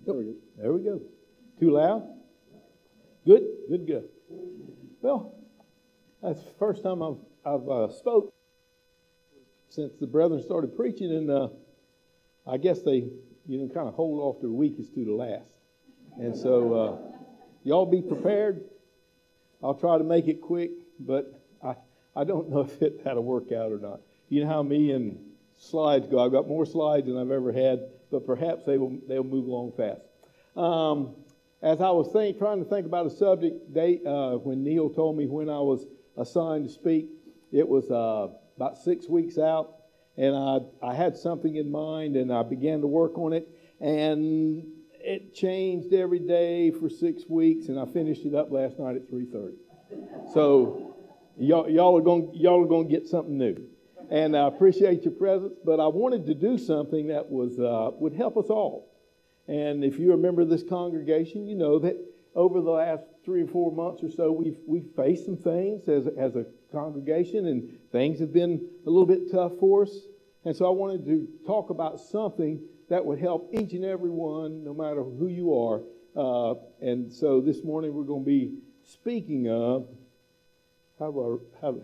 There we go. Too loud? Good, good, good. Well, that's the first time I've spoke since the brethren started preaching, and I guess they, kind of hold off their weakest to the last. And so, y'all be prepared. I'll try to make it quick, but I don't know if that'll work out or not. You know how me and slides go. I've got more slides than I've ever had, but perhaps they'll move along fast. As I was trying to think about a subject, when Neil told me when I was assigned to speak, it was about 6 weeks out, and I had something in mind, and I began to work on it, and it changed every day for 6 weeks, and I finished it up last night at 3:30. So y'all are going to get something new, and I appreciate your presence. But I wanted to do something that would help us all. And if you're a member of this congregation, you know that over the last 3 or 4 months or so, we've faced some things as a congregation, and things have been a little bit tough for us. And so I wanted to talk about something that would help each and every one, no matter who you are. And so this morning we're going to be speaking of we're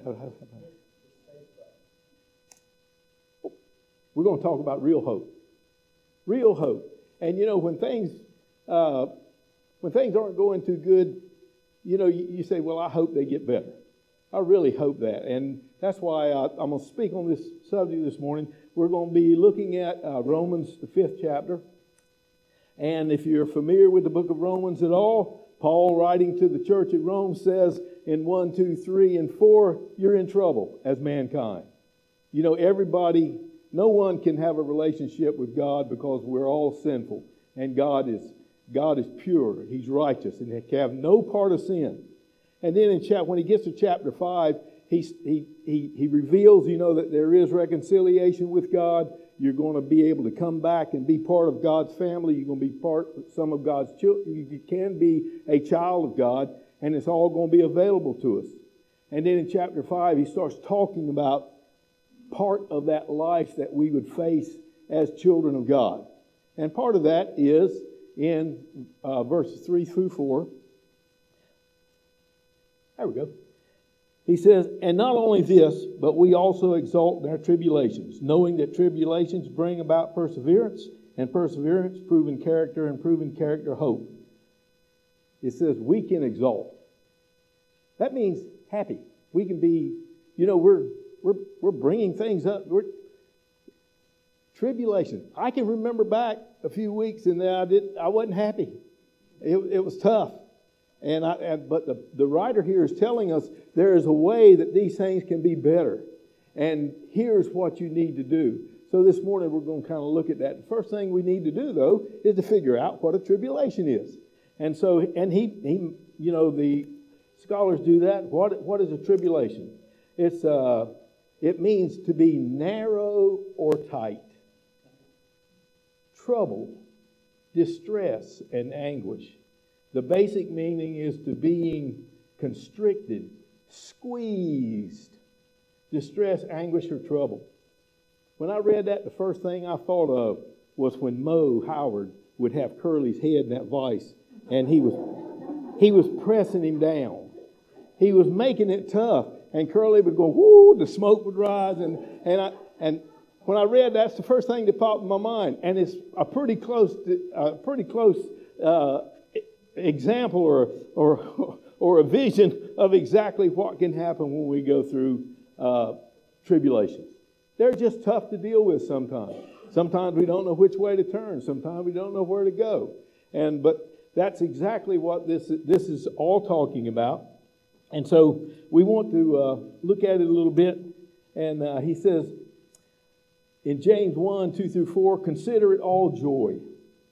going to talk about real hope. Real hope. And when things aren't going too good, you say, well, I hope they get better. I really hope that. And that's why I'm going to speak on this subject this morning. We're going to be looking at Romans, the 5th chapter. And if you're familiar with the book of Romans at all, Paul, writing to the church at Rome, says in 1, 2, 3, and 4, you're in trouble as mankind. Everybody, no one can have a relationship with God because we're all sinful. And God is pure. He's righteous, and he can have no part of sin. And then when he gets to chapter 5, he reveals, that there is reconciliation with God. You're going to be able to come back and be part of God's family. You're going to be some of God's children. You can be a child of God, and it's all going to be available to us. And then in chapter 5, he starts talking about part of that life that we would face as children of God. And part of that is in verses 3 through 4. There we go. He says, and not only this, but we also exult in our tribulations, knowing that tribulations bring about perseverance, and perseverance, proven character, and proven character, hope. It says we can exult. That means happy. We can be, we're bringing things up. Tribulation. I can remember back a few weeks and I wasn't happy. It was tough. But the writer here is telling us there is a way that these things can be better. And here's what you need to do. So this morning we're going to kind of look at that. The first thing we need to do, though, is to figure out what a tribulation is. And so, the scholars do that. What is a tribulation? It means to be narrow or tight. Trouble, distress, and anguish. The basic meaning is to being constricted, squeezed, distress, anguish, or trouble. When I read that, the first thing I thought of was when Mo Howard would have Curly's head in that vice, and he was pressing him down. He was making it tough, and Curly would go, whoo, the smoke would rise, and when I read that's the first thing that popped in my mind, and it's a pretty close example or a vision of exactly what can happen when we go through tribulations. They're just tough to deal with sometimes. Sometimes we don't know which way to turn. Sometimes we don't know where to go. But that's exactly what this is all talking about. And so we want to look at it a little bit. And he says in James 1, 2 through 4, consider it all joy.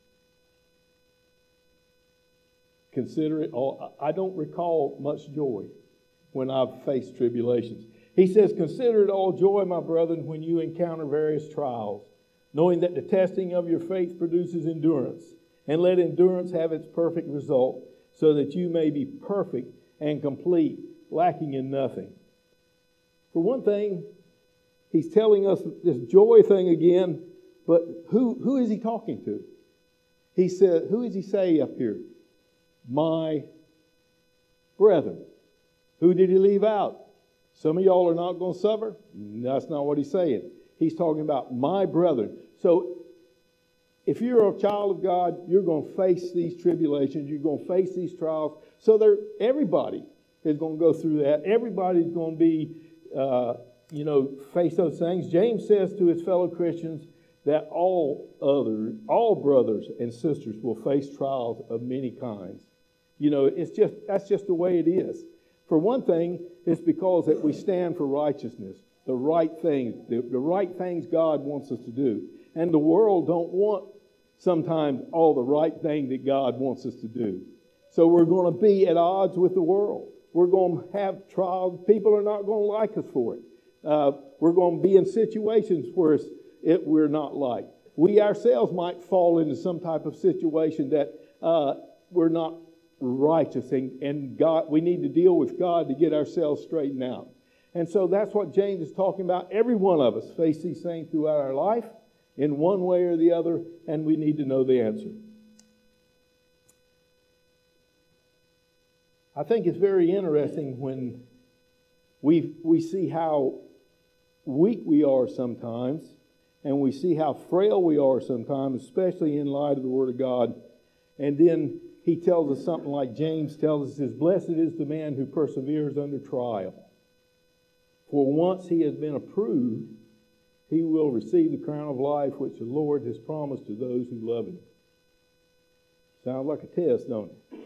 Consider it all. I don't recall much joy when I've faced tribulations. He says, consider it all joy, my brethren, when you encounter various trials, knowing that the testing of your faith produces endurance. And let endurance have its perfect result, so that you may be perfect and complete, lacking in nothing. For one thing, he's telling us this joy thing again, but who is he talking to? He said, who does he say up here? My brethren. Who did he leave out? Some of y'all are not going to suffer. That's not what he's saying. He's talking about my brethren. So if you're a child of God, you're going to face these tribulations. You're going to face these trials. So everybody is going to go through that. Everybody's going to be, face those things. James says to his fellow Christians that all brothers and sisters will face trials of many kinds. That's just the way it is. For one thing, it's because that we stand for righteousness, the right things, the right things God wants us to do. And the world don't want sometimes all the right thing that God wants us to do. So we're going to be at odds with the world. We're going to have trials. People are not going to like us for it. We're going to be in situations where we're not liked. We ourselves might fall into some type of situation that we're not righteous, and God, we need to deal with God to get ourselves straightened out. And so that's what James is talking about. Every one of us face these things throughout our life in one way or the other, and we need to know the answer. I think it's very interesting when we see how weak we are sometimes, and we see how frail we are sometimes, especially in light of the Word of God. And then he tells us something like James tells us, blessed is the man who perseveres under trial. For once he has been approved, he will receive the crown of life which the Lord has promised to those who love him. Sounds like a test, don't it?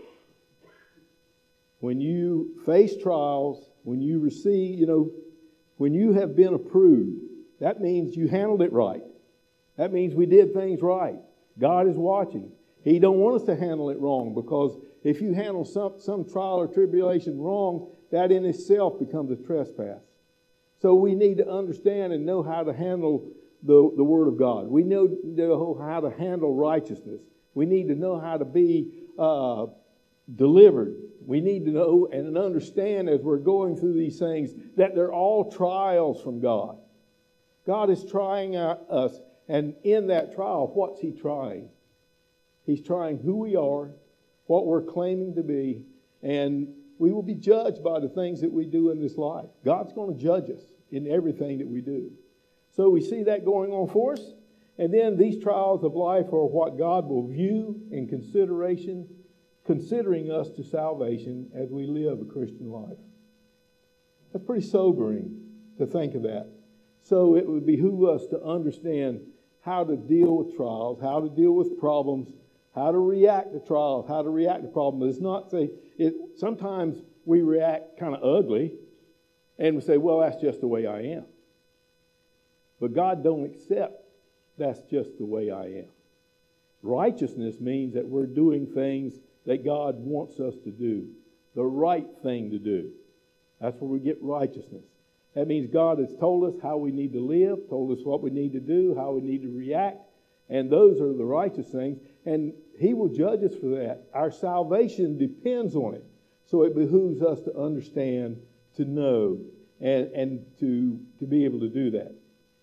When you face trials, when you receive, when you have been approved, that means you handled it right. That means we did things right. God is watching. He don't want us to handle it wrong, because if you handle some trial or tribulation wrong, that in itself becomes a trespass. So we need to understand and know how to handle the Word of God. We know how to handle righteousness. We need to know how to be delivered. We need to know and understand as we're going through these things that they're all trials from God. God is trying us, and in that trial, what's He trying? He's trying who we are, what we're claiming to be, and we will be judged by the things that we do in this life. God's going to judge us in everything that we do. So we see that going on for us. And then these trials of life are what God will view in consideration, considering us to salvation as we live a Christian life. That's pretty sobering to think of that. So it would behoove us to understand how to deal with trials, how to deal with problems, how to react to trials, how to react to problems. It's not sometimes we react kind of ugly and we say, well, that's just the way I am. But God don't accept that's just the way I am. Righteousness means that we're doing things that God wants us to do, the right thing to do. That's where we get righteousness. That means God has told us how we need to live, told us what we need to do, how we need to react, and those are the righteous things. And He will judge us for that. Our salvation depends on it. So it behooves us to understand, to know, and to be able to do that.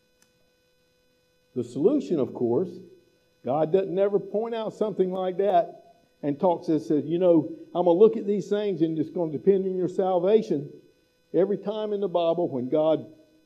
The solution, of course, God doesn't never point out something like that and talks to us and says, I'm going to look at these things and it's going to depend on your salvation. Every time in the Bible when God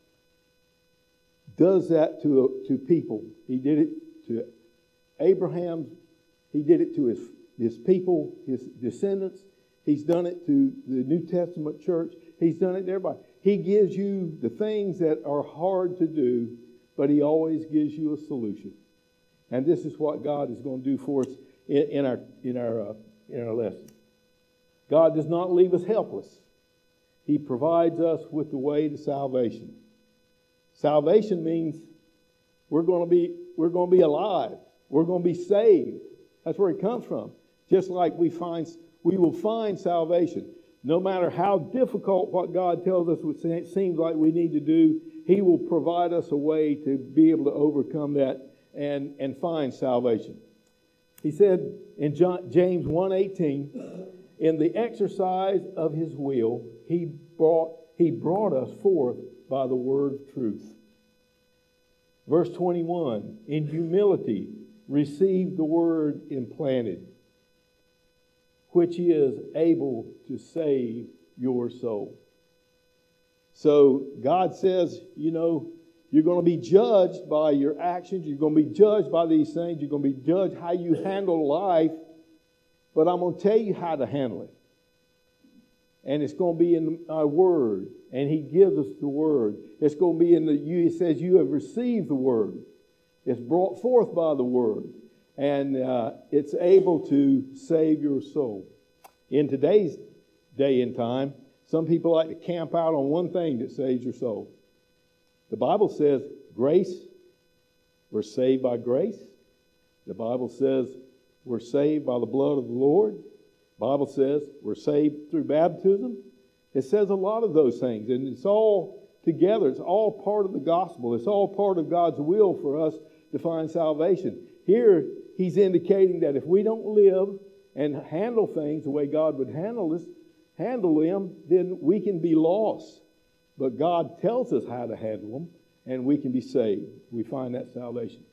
does that to people, He did it to Abraham, He did it to his people, his descendants. He's done it to the New Testament church. He's done it to everybody. He gives you the things that are hard to do, but He always gives you a solution. And this is what God is going to do for us in our lesson. God does not leave us helpless. He provides us with the way to salvation. Salvation means we're going to be alive. We're going to be saved. That's where it comes from. Just like we will find salvation. No matter how difficult what God tells us it seems like we need to do, He will provide us a way to be able to overcome that and find salvation. He said in James 1:18, in the exercise of His will, He brought us forth by the word of truth. Verse 21, in humility received the word implanted, which is able to save your soul. So God says, you're going to be judged by your actions. You're going to be judged by these things. You're going to be judged how you handle life. But I'm going to tell you how to handle it. And it's going to be in our word. And He gives us the word. It's going to be it says you have received the word. It's brought forth by the word. And it's able to save your soul. In today's day and time, some people like to camp out on one thing that saves your soul. The Bible says grace, we're saved by grace. The Bible says we're saved by the blood of the Lord. The Bible says we're saved through baptism. It says a lot of those things, and it's all together. It's all part of the gospel. It's all part of God's will for us to find salvation. Here, He's indicating that if we don't live and handle things the way God would handle them, then we can be lost. But God tells us how to handle them, and we can be saved. We find that salvation.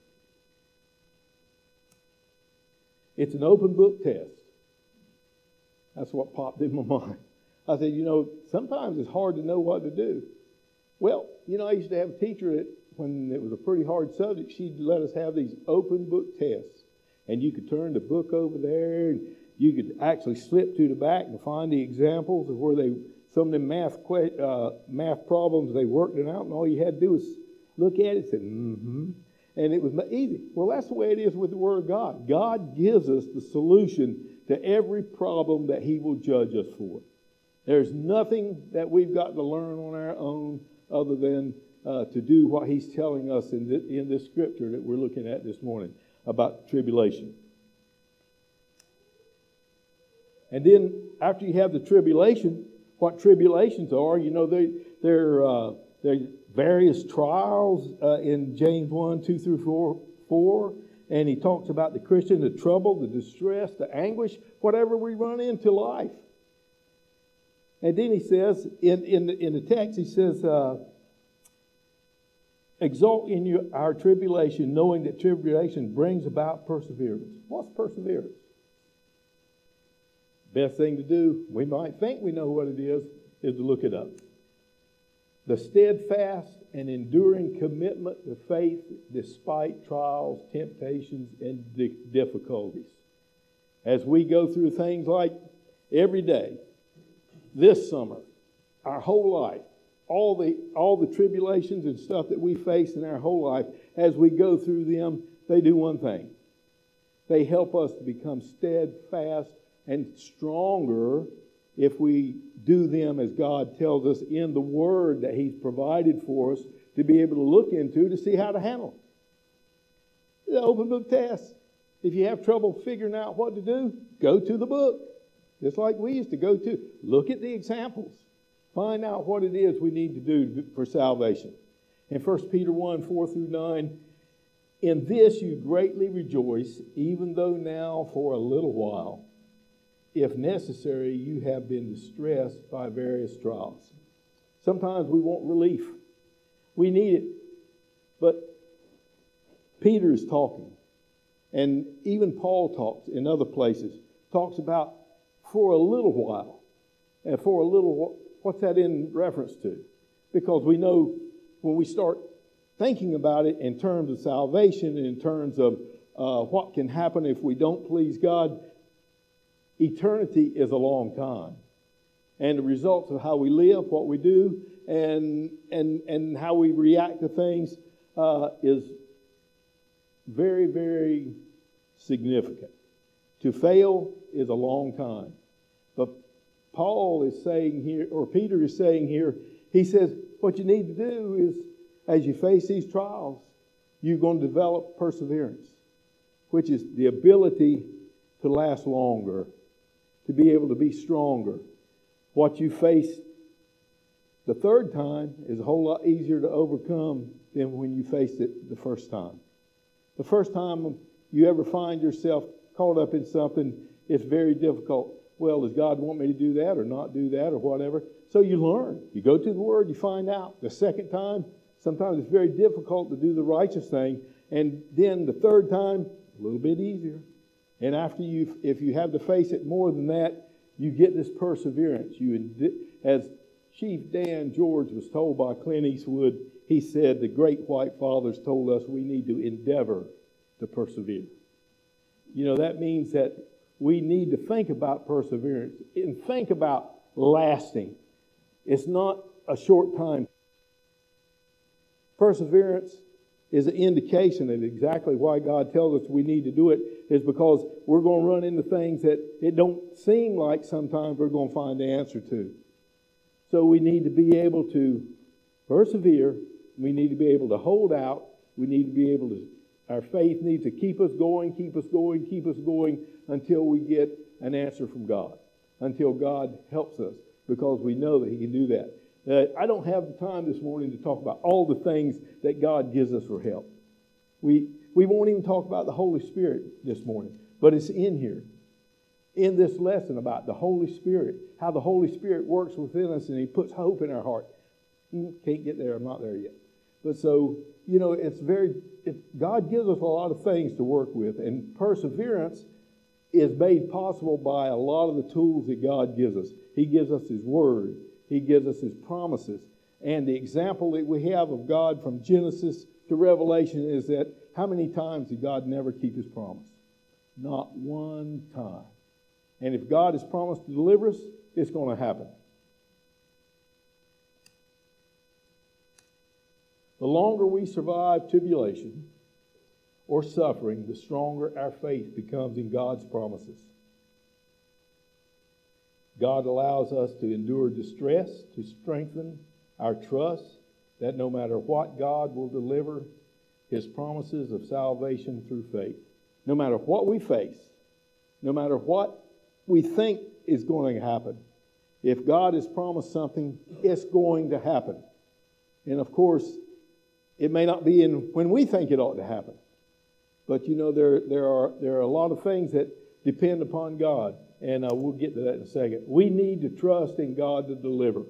It's an open book test. That's what popped in my mind. I said, sometimes it's hard to know what to do. Well, I used to have a teacher that when it was a pretty hard subject, she'd let us have these open book tests. And you could turn the book over there, and you could actually slip to the back and find the examples of where some of the math problems, they worked it out, and all you had to do was look at it and say, mm-hmm. And it was easy. Well, that's the way it is with the Word of God. God gives us the solution to every problem that He will judge us for. There's nothing that we've got to learn on our own other than to do what He's telling us in this scripture that we're looking at this morning about tribulation. And then after you have the tribulation, what tribulations are, they're various trials in James 1, 2 through 4. And he talks about the Christian, the trouble, the distress, the anguish, whatever we run into life. And then he says, in the text, he says, exult in our tribulation, knowing that tribulation brings about perseverance. What's perseverance? Best thing to do, we might think we know what it is to look it up. The steadfast and enduring commitment to faith despite trials, temptations, and difficulties. As we go through things like every day, this summer, our whole life, all the tribulations and stuff that we face in our whole life, as we go through them, they do one thing. They help us to become steadfast and stronger if we do them as God tells us in the Word that He's provided for us to be able to look into to see how to handle it. The open book test. If you have trouble figuring out what to do, go to the book. Just like we used to go to. Look at the examples. Find out what it is we need to do for salvation. In 1 Peter 1, 4 through 9, in this you greatly rejoice, even though now for a little while, if necessary, you have been distressed by various trials. Sometimes we want relief. We need it. But Peter is talking, and even Paul talks in other places, talks about for a little while. And for a little, what's that in reference to? Because we know when we start thinking about it in terms of salvation and in terms of what can happen if we don't please God, eternity is a long time. And the results of how we live, what we do, and how we react to things is very, very significant. To fail is a long time. But Paul is saying here, or Peter is saying here, he says, what you need to do is, as you face these trials, you're going to develop perseverance, which is the ability to last longer, to be able to be stronger. What you face the third time is a whole lot easier to overcome than when you faced it the first time. The first time you ever find yourself caught up in something, it's very difficult. Well, does God want me to do that or not do that or whatever? So you learn. You go to the Word, you find out. The second time, sometimes it's very difficult to do the righteous thing. And then the third time, a little bit easier. And after if you have to face it more than that, you get this perseverance. As Chief Dan George was told by Clint Eastwood, he said, the great white fathers told us we need to endeavor to persevere. That means that we need to think about perseverance and think about lasting. It's not a short time. Perseverance is an indication of exactly why God tells us we need to do it, is because we're going to run into things that it don't seem like sometimes we're going to find the answer to. So we need to be able to persevere. We need to be able to hold out. We need to be able to, our faith needs to keep us going until we get an answer from God, until God helps us, because we know that He can do that. I don't have the time this morning to talk about all the things that God gives us for help. We won't even talk about the Holy Spirit this morning, but it's in here, in this lesson about the Holy Spirit, how the Holy Spirit works within us and He puts hope in our heart. Can't get there, I'm not there yet. But so, God gives us a lot of things to work with, and perseverance is made possible by a lot of the tools that God gives us. He gives us His Word. He gives us His promises. And the example that we have of God from Genesis to Revelation is that how many times did God never keep His promise? Not one time. And if God has promised to deliver us, it's going to happen. The longer we survive tribulation or suffering, the stronger our faith becomes in God's promises. God allows us to endure distress to strengthen our trust that no matter what, God will deliver His promises of salvation through faith. No matter what we face, no matter what we think is going to happen, if God has promised something, it's going to happen. And of course, it may not be when we think it ought to happen. But there are a lot of things that depend upon God. And we'll get to that in a second. We need to trust in God to deliver.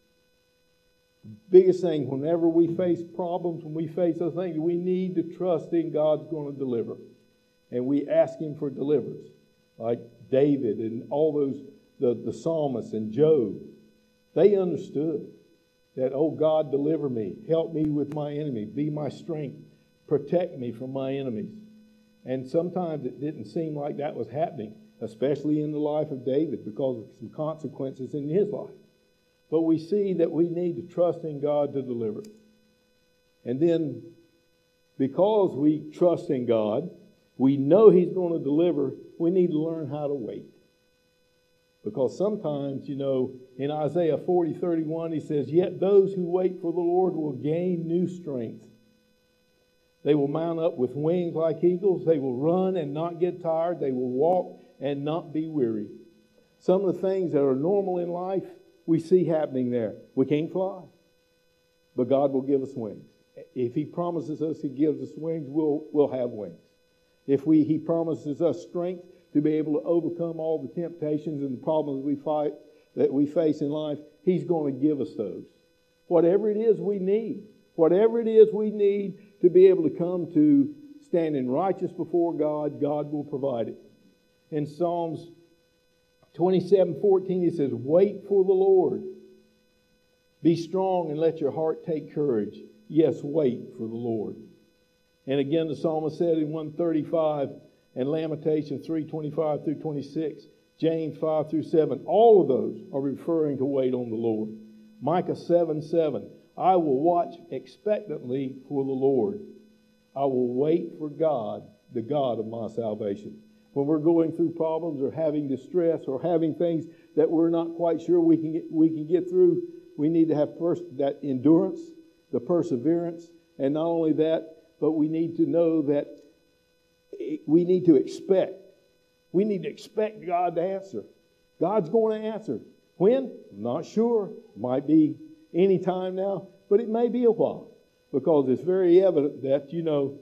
The biggest thing, whenever we face problems, when we face those things, we need to trust in God's going to deliver. And we ask Him for deliverance. Like David and all those, the psalmists and Job. They understood that, oh God, deliver me. Help me with my enemy. Be my strength. Protect me from my enemies. And sometimes it didn't seem like that was happening, especially in the life of David, because of some consequences in his life. But we see that we need to trust in God to deliver. And then, because we trust in God, we know He's going to deliver, we need to learn how to wait. Because sometimes, in Isaiah 40:31, He says, "Yet those who wait for the Lord will gain new strength. They will mount up with wings like eagles. They will run and not get tired. They will walk and not be weary." Some of the things that are normal in life, we see happening there. We can't fly, but God will give us wings. If He promises us He gives us wings, we'll have wings. If He promises us strength to be able to overcome all the temptations and the problems that we face in life, He's going to give us those. Whatever it is we need to be able to come to standing righteous before God, God will provide it. In Psalms 27:14, it says, "Wait for the Lord. Be strong and let your heart take courage. Yes, wait for the Lord." And again, the psalmist said in 135 and Lamentations 3:25 through 26, James 5 through 7, all of those are referring to wait on the Lord. Micah 7:7, "I will watch expectantly for the Lord. I will wait for God, the God of my salvation." When we're going through problems or having distress or having things that we're not quite sure we can get through, we need to have first that endurance, the perseverance, and not only that, but we need to know that we need to expect. We need to expect God to answer. God's going to answer. When? Not sure. Might be any time now, but it may be a while, because it's very evident that,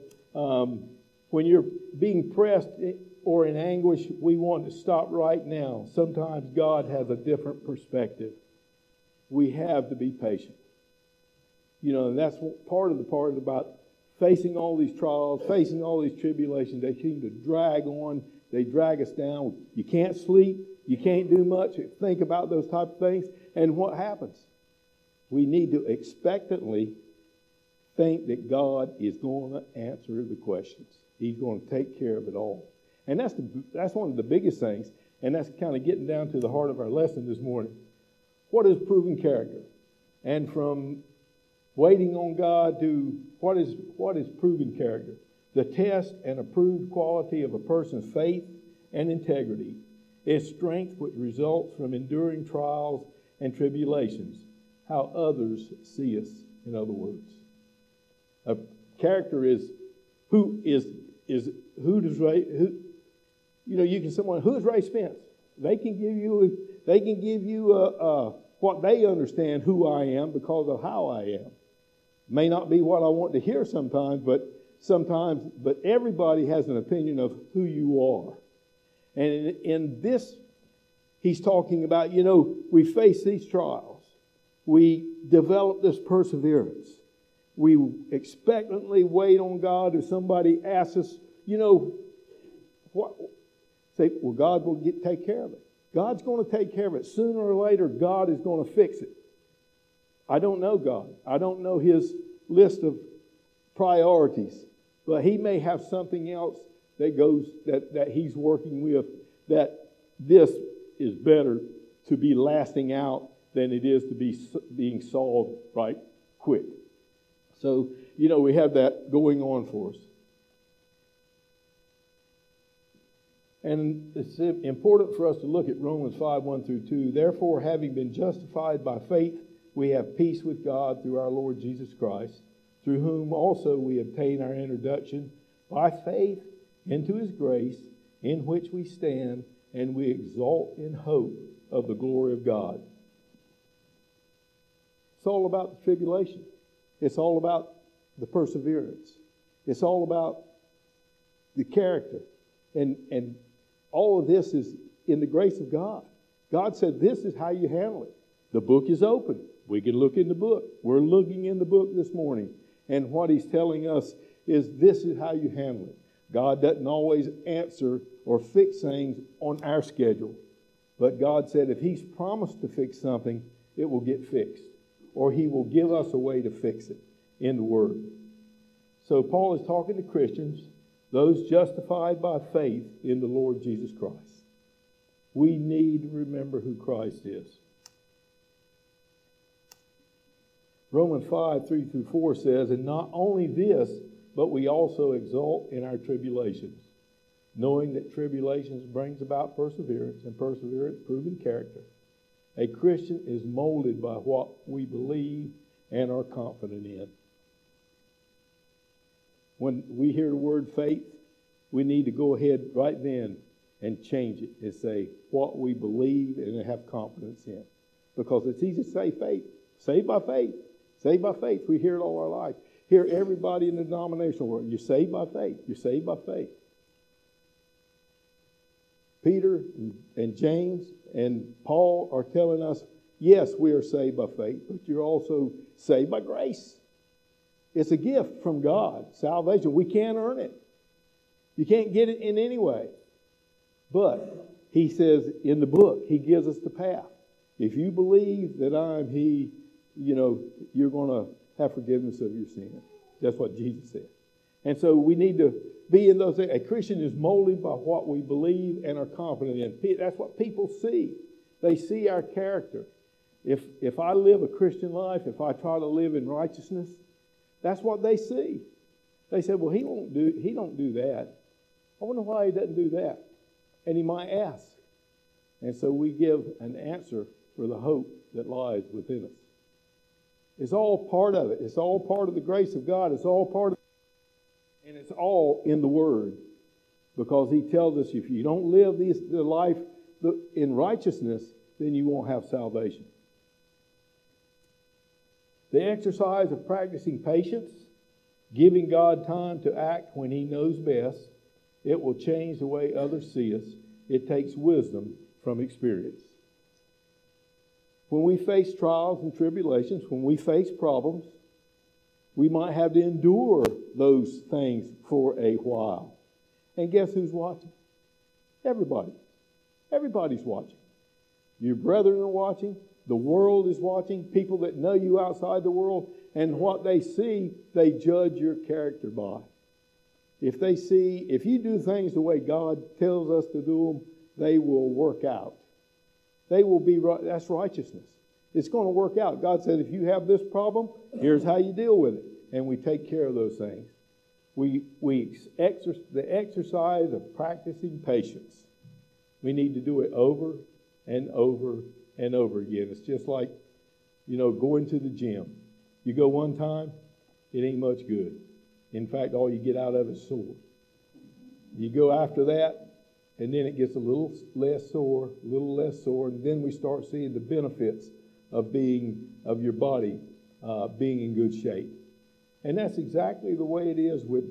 when you're being pressed or in anguish, we want to stop right now. Sometimes God has a different perspective. We have to be patient. And that's part about facing all these trials, facing all these tribulations. They seem to drag on. They drag us down. You can't sleep. You can't do much. Think about those type of things. And what happens? We need to expectantly think that God is going to answer the questions. He's going to take care of it all. And that's one of the biggest things. And that's kind of getting down to the heart of our lesson this morning. What is proven character? And from waiting on God to what is proven character? The test and approved quality of a person's faith and integrity is strength which results from enduring trials and tribulations. How others see us, in other words. A character is who is Ray Spence? They can give you what they understand who I am because of how I am. May not be what I want to hear sometimes, but everybody has an opinion of who you are. And in this, he's talking about, we face these trials. We develop this perseverance. We expectantly wait on God. If somebody asks us, say, well, God will take care of it. God's going to take care of it. Sooner or later, God is going to fix it. I don't know God. I don't know His list of priorities. But He may have something else that He's working with, that this is better to be lasting out than it is to be being solved right quick. So, we have that going on for us. And it's important for us to look at Romans 5:1-2. Therefore, having been justified by faith, we have peace with God through our Lord Jesus Christ, through whom also we obtain our introduction by faith into His grace, in which we stand, and we exult in hope of the glory of God. It's all about the tribulation. It's all about the perseverance. It's all about the character. And all of this is in the grace of God. God said, this is how you handle it. The book is open. We can look in the book. We're looking in the book this morning. And what He's telling us is this is how you handle it. God doesn't always answer or fix things on our schedule. But God said if He's promised to fix something, it will get fixed. Or He will give us a way to fix it in the Word. So Paul is talking to Christians, those justified by faith in the Lord Jesus Christ. We need to remember who Christ is. Romans 5:3-4 says, and not only this, but we also exult in our tribulations, knowing that tribulations brings about perseverance, and perseverance proven character. A Christian is molded by what we believe and are confident in. When we hear the word faith, we need to go ahead right then and change it and say what we believe and have confidence in. Because it's easy to say faith. Saved by faith. Saved by faith. We hear it all our life. Hear everybody in the denominational world. You're saved by faith. You're saved by faith. Peter and James and Paul are telling us, yes, we are saved by faith, but you're also saved by grace. It's a gift from God, salvation. We can't earn it. You can't get it in any way. But He says in the book, He gives us the path. If you believe that I'm He, you're going to have forgiveness of your sin. That's what Jesus said. And so we need to be in those things. A Christian is molded by what we believe and are confident in. That's what people see. They see our character. If I live a Christian life, if I try to live in righteousness, that's what they see. They say, well, he don't do that. I wonder why he doesn't do that. And he might ask. And so we give an answer for the hope that lies within us. It's all part of it. It's all part of the grace of God. It's all part of it. And it's all in the Word. Because He tells us if you don't live the life in righteousness, then you won't have salvation. The exercise of practicing patience, giving God time to act when He knows best, it will change the way others see us. It takes wisdom from experience. When we face trials and tribulations, when we face problems, We might have to endure those things for a while. And guess who's watching? Everybody. Everybody's watching. Your brethren are watching. The world is watching. People that know you outside the world. And what they see, they judge your character by. If you do things the way God tells us to do them, they will work out. They will be right. That's righteousness. It's going to work out. God said, if you have this problem, here's how you deal with it. And we take care of those things. The exercise of practicing patience. We need to do it over and over and over again. It's just like, going to the gym. You go one time, it ain't much good. In fact, all you get out of it is sore. You go after that, and then it gets a little less sore, and then we start seeing the benefits of your body being in good shape. And that's exactly the way it is with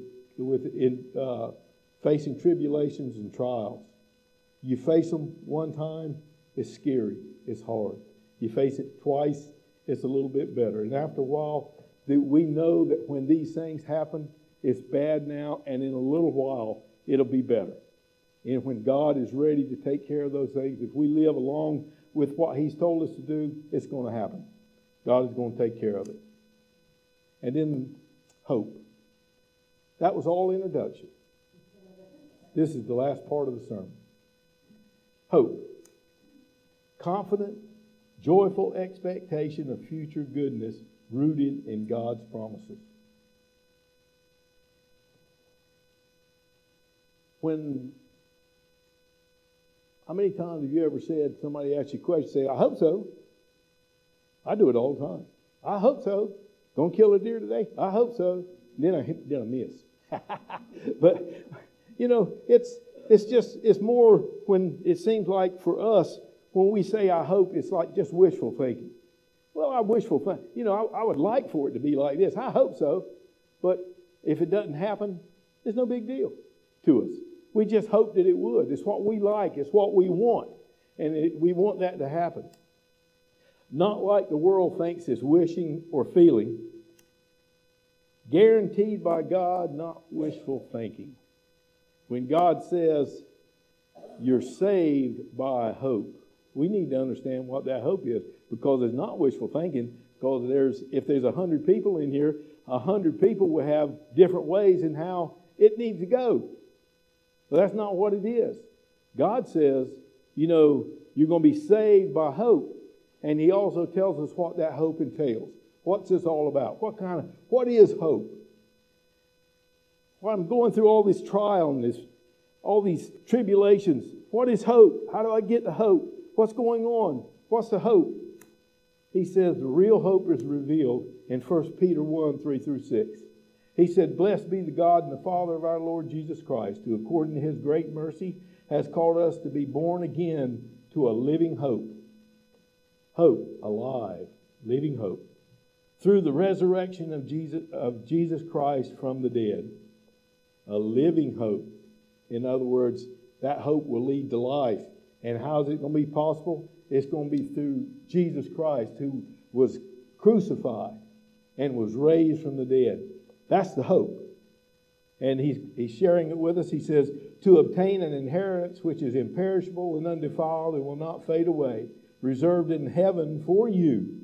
facing tribulations and trials. You face them one time, it's scary, it's hard. You face it twice, it's a little bit better. And after a while, we know that when these things happen, it's bad now, and in a little while, it'll be better. And when God is ready to take care of those things, if we live along with what He's told us to do, it's going to happen. God is going to take care of it. And then hope. That was all introduction. This is the last part of the sermon. Hope. Confident, joyful expectation of future goodness rooted in God's promises. How many times have you ever said, somebody asked you a question, say, I hope so. I do it all the time. I hope so. Gonna kill a deer today? I hope so. Then I miss. But, it's more when it seems like for us, when we say I hope, it's like just wishful thinking. Well, I wishful think. I would like for it to be like this. I hope so. But if it doesn't happen, it's no big deal to us. We just hope that it would. It's what we like. It's what we want. And we want that to happen. Not like the world thinks it's wishing or feeling. Guaranteed by God, not wishful thinking. When God says, you're saved by hope, we need to understand what that hope is, because it's not wishful thinking, because if there's 100 people in here, 100 people will have different ways in how it needs to go. But that's not what it is. God says, you're going to be saved by hope. And He also tells us what that hope entails. What's this all about? What is hope? Well, I'm going through all this trial and all these tribulations. What is hope? How do I get the hope? What's going on? What's the hope? He says the real hope is revealed in 1 Peter 1, 3 through 6. He said, blessed be the God and the Father of our Lord Jesus Christ, who according to His great mercy has called us to be born again to a living hope. Hope, alive, living hope. Through the resurrection of Jesus Christ from the dead. A living hope. In other words, that hope will lead to life. And how is it going to be possible? It's going to be through Jesus Christ, who was crucified and was raised from the dead. That's the hope. And he's sharing it with us. He says, to obtain an inheritance which is imperishable and undefiled and will not fade away, reserved in heaven for you,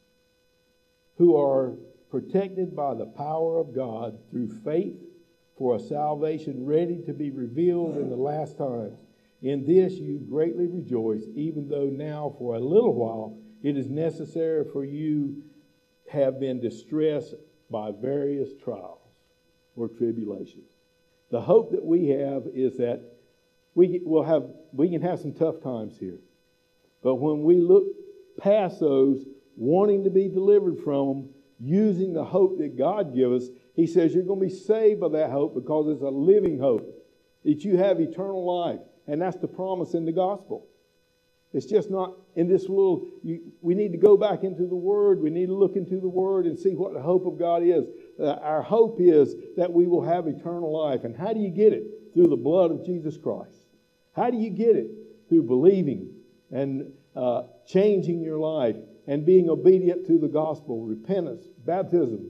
who are protected by the power of God through faith for a salvation ready to be revealed in the last times. In this you greatly rejoice, even though now for a little while it is necessary for you have been distressed by various trials or tribulations. The hope that we have is that we can have some tough times here. But when we look past those, wanting to be delivered from them, using the hope that God gives us, He says you're going to be saved by that hope because it's a living hope, that you have eternal life. And that's the promise in the gospel. It's just not in this little... we need to go back into the Word. We need to look into the Word and see what the hope of God is. Our hope is that we will have eternal life. And how do you get it? Through the blood of Jesus Christ. How do you get it? Through believing and changing your life and being obedient to the gospel, repentance, baptism,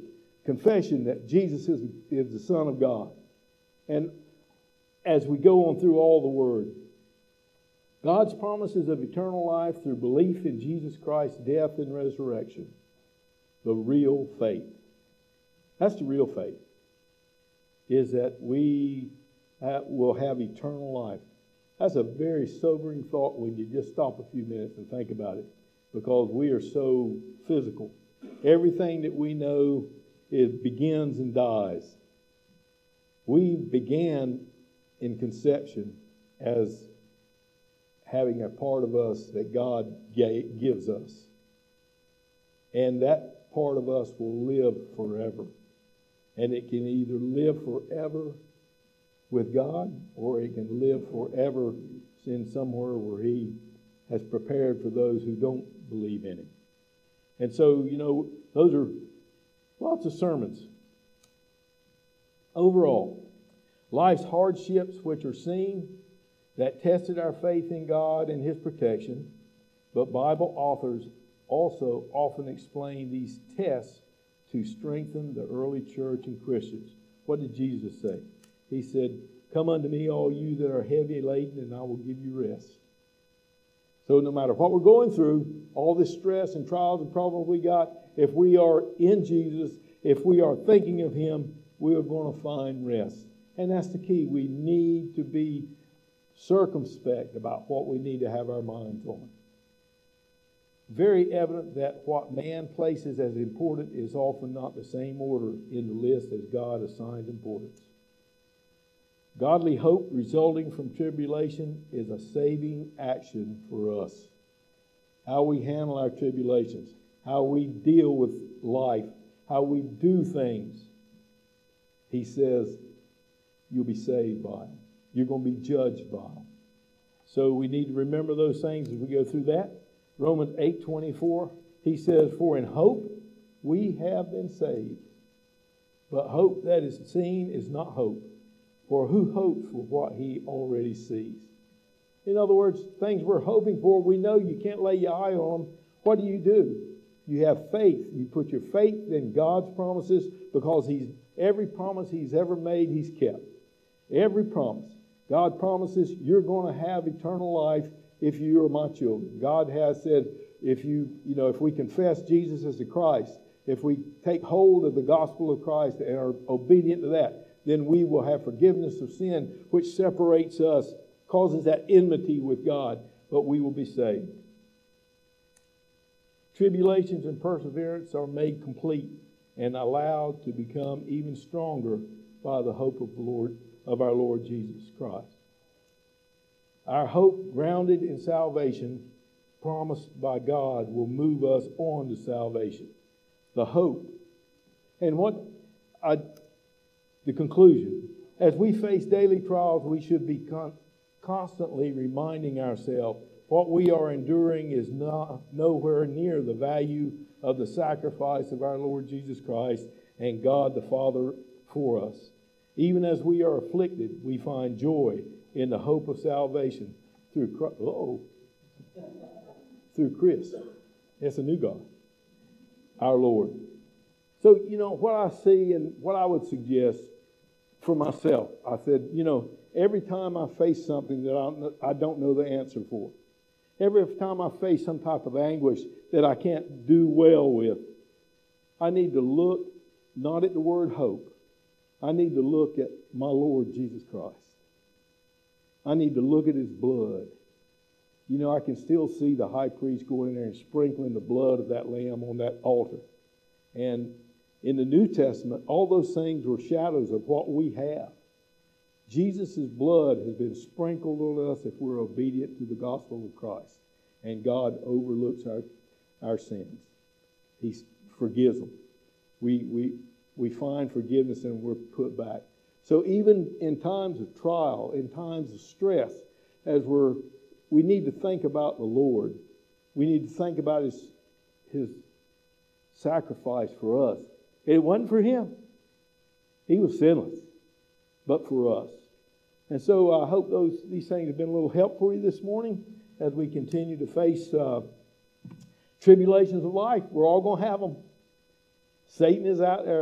confession that Jesus is the Son of God. And as we go on through all the Word, God's promises of eternal life through belief in Jesus Christ's death and resurrection. The real faith. That's the real faith. Is that we will have eternal life. That's a very sobering thought when you just stop a few minutes and think about it. Because we are so physical. Everything that we know, it begins and dies. We began in conception as having a part of us that God gives us. And that part of us will live forever. And it can either live forever with God, or it can live forever in somewhere where He has prepared for those who don't believe in Him. And so, those are lots of sermons. Overall, life's hardships which are seen that tested our faith in God and His protection, but Bible authors also often explain these tests to strengthen the early church and Christians. What did Jesus say? He said, "Come unto me, all you that are heavy laden, and I will give you rest." So no matter what we're going through, all this stress and trials and problems we got, if we are in Jesus, if we are thinking of Him, we are going to find rest. And that's the key. We need to be circumspect about what we need to have our minds on. Very evident that what man places as important is often not the same order in the list as God assigns importance. Godly hope resulting from tribulation is a saving action for us. How we handle our tribulations, how we deal with life, how we do things. He says, you'll be saved by them. You're going to be judged by them. So we need to remember those things as we go through that. Romans 8:24, he says, "For in hope we have been saved. But hope that is seen is not hope. For who hopes for what he already sees?" In other words, things we're hoping for, we know you can't lay your eye on them. What do? You have faith. You put your faith in God's promises, because every promise He's ever made, He's kept. Every promise. God promises you're going to have eternal life if you are my children. God has said, if we confess Jesus as the Christ, if we take hold of the gospel of Christ and are obedient to that, then we will have forgiveness of sin, which separates us, causes that enmity with God, but we will be saved. Tribulations and perseverance are made complete and allowed to become even stronger by the hope of our Lord Jesus Christ. Our hope, grounded in salvation, promised by God, will move us on to salvation. The hope. And the conclusion. As we face daily trials, we should be constantly reminding ourselves what we are enduring is nowhere near the value of the sacrifice of our Lord Jesus Christ and God the Father for us. Even as we are afflicted, we find joy in the hope of salvation through Christ. It's a new God, our Lord. So, what I see and what I would suggest for myself, I said, every time I face something that I don't know the answer for, every time I face some type of anguish that I can't do well with, I need to look not at the word hope. I need to look at my Lord Jesus Christ. I need to look at His blood. I can still see the high priest going in there and sprinkling the blood of that lamb on that altar. And in the New Testament, all those things were shadows of what we have. Jesus' blood has been sprinkled on us if we're obedient to the gospel of Christ. And God overlooks our sins. He forgives them. We find forgiveness and we're put back. So even in times of trial, in times of stress, we need to think about the Lord. We need to think about His sacrifice for us. It wasn't for Him. He was sinless, but for us. And so I hope these things have been a little help for you this morning as we continue to face tribulations of life. We're all going to have them. Satan is out there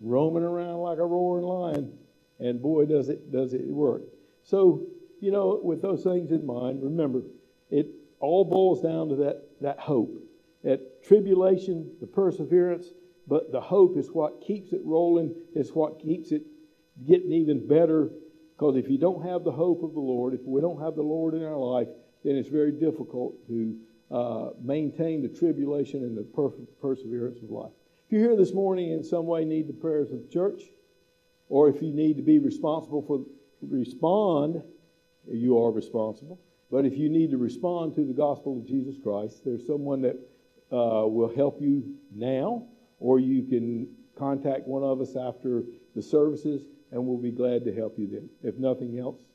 roaming around like a roaring lion, and boy, does it work. So, with those things in mind, remember, it all boils down to that hope, that tribulation, the perseverance, but the hope is what keeps it rolling. It's what keeps it getting even better. Because if you don't have the hope of the Lord, if we don't have the Lord in our life, then it's very difficult to maintain the tribulation and the perseverance of life. If you're here this morning and in some way need the prayers of the church, or if you need to be responsible respond, you are responsible. But if you need to respond to the gospel of Jesus Christ, there's someone that will help you now, or you can contact one of us after the services, and we'll be glad to help you then. If nothing else,